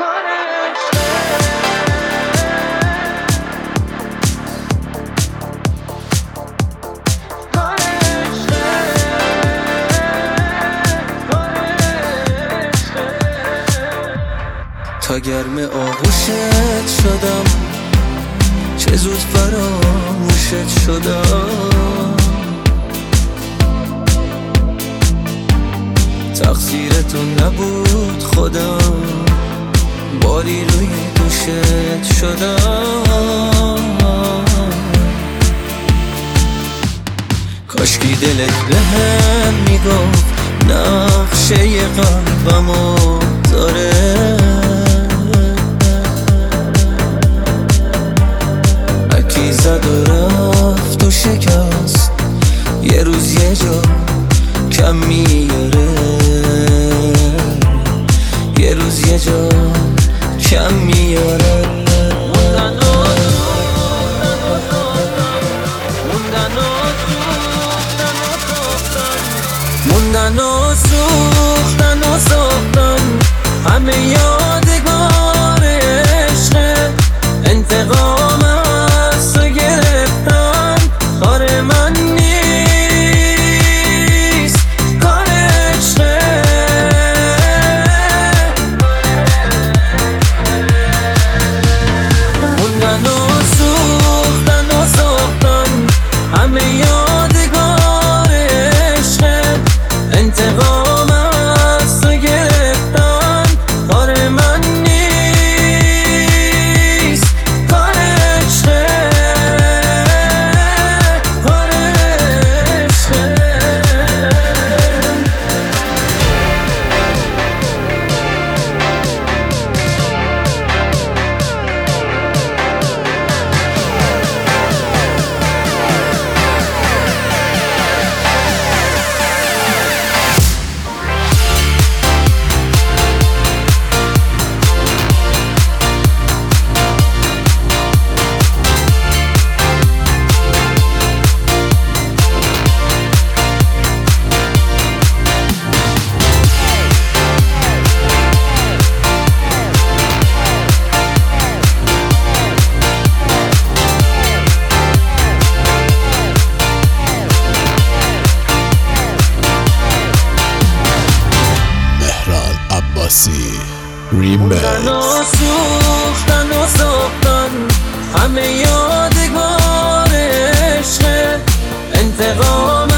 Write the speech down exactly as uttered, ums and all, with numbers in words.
تا گرم آغوشت شدم، چه زود فراموشت شدم. تقصیر تو نبود خودم، باری روی دوشت شدم. کاشکی دلت بهم میگفت نقشه قلبمو داره. اکی زد و رفت و شکست، یه روز یه جا کم میاره. یه روز یه جا کم میاره. موندن و موندن و سوختن و ساختن، همه یادگار عشق. انتقام از تو گرفتن کار من نیست، کار عشقه. موندن و سوختن و ساختن، همه یادگار عشق. انتقام از تو گرفتن کار من نیست، کار عشقه، کار عشقه. موندن و سوختن و ساختن، همه یادگار عشق. انتقام